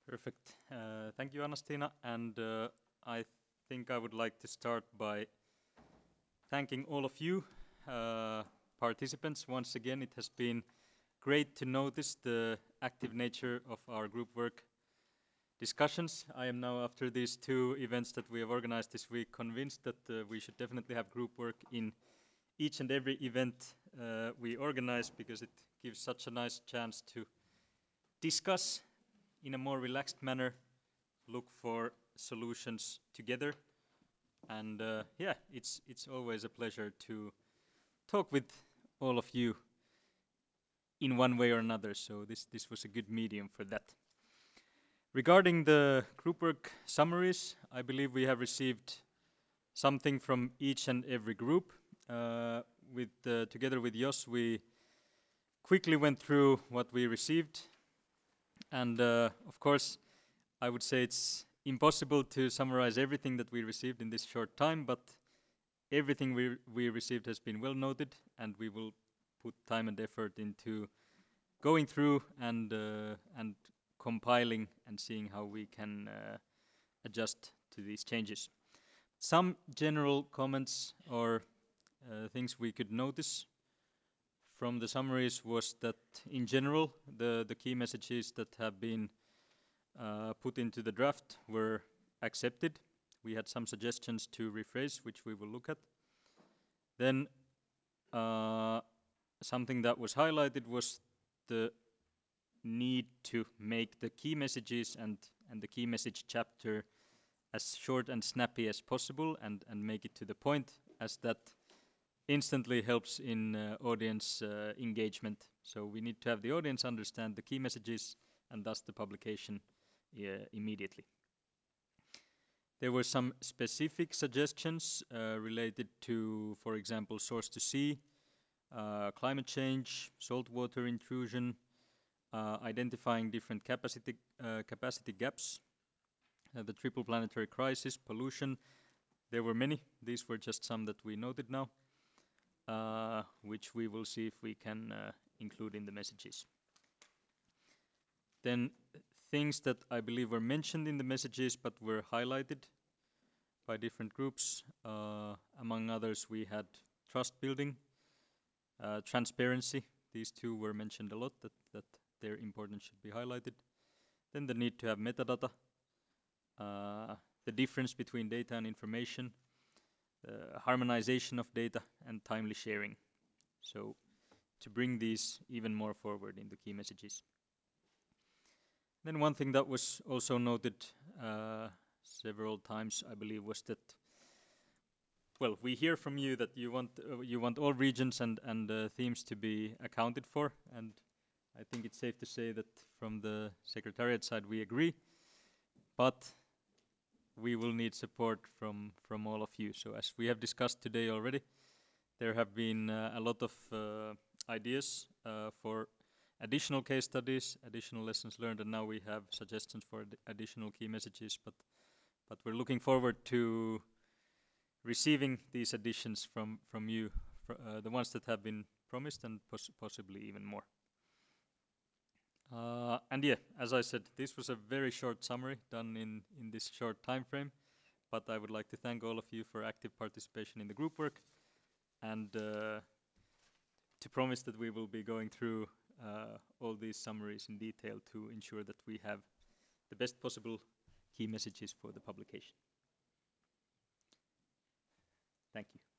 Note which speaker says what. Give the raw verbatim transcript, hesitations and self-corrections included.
Speaker 1: Perfect. Uh, thank you, Anastina. And uh, I think I would like to start by thanking all of you uh, participants. Once again, it has been great to notice the active nature of our group work discussions. I am now, after these two events that we have organized this week, convinced that uh, we should definitely have group work in each and every event uh, we organize, because it gives such a nice chance to discuss in a more relaxed manner, look for solutions together. And uh, yeah, it's it's always a pleasure to talk with all of you in one way or another. So this this was a good medium for that. Regarding the group work summaries, I believe we have received something from each and every group. Uh, with uh, together with Jos, we quickly went through what we received, and uh, of course, I would say it's impossible to summarize everything that we received in this short time, but everything we we received has been well noted, and we will put time and effort into going through and uh, and compiling and seeing how we can uh, adjust to these changes. Some general comments or uh, things we could notice from the summaries was that in general the the key messages that have been uh, put into the draft were accepted. We had some suggestions to rephrase, which we will look at. Then uh, something that was highlighted was the need to make the key messages and, and the key message chapter as short and snappy as possible, and, and make it to the point, as that instantly helps in uh, audience uh, engagement. So we need to have the audience understand the key messages, and thus the publication uh, immediately. There were some specific suggestions uh, related to, for example, source to sea, uh, climate change, saltwater intrusion, uh, identifying different capacity uh, capacity gaps, uh, the triple planetary crisis, pollution. There were many. These were just some that we noted now, uh, which we will see if we can uh, include in the messages. Then things that I believe were mentioned in the messages but were highlighted by different groups. Uh, among others, we had trust building, uh, transparency. These two were mentioned a lot, that, that their importance should be highlighted. Then the need to have metadata, uh, the difference between data and information, uh, harmonization of data, and timely sharing. So to bring these even more forward in the key messages. Then one thing that was also noted uh, several times, I believe, was that, well, we hear from you that you want uh, you want all regions and and uh, themes to be accounted for, and I think it's safe to say that from the Secretariat side we agree, but we will need support from from all of you. So as we have discussed today already, there have been uh, a lot of uh, ideas uh, for additional case studies, additional lessons learned, and now we have suggestions for ad additional key messages. But but we're looking forward to receiving these additions from from you, fr uh, the ones that have been promised, and poss possibly even more. Uh, and yeah, as I said, this was a very short summary done in in this short time frame. But I would like to thank all of you for active participation in the group work, and uh, to promise that we will be going through uh, all these summaries in detail to ensure that we have the best possible key messages for the publication. Thank you.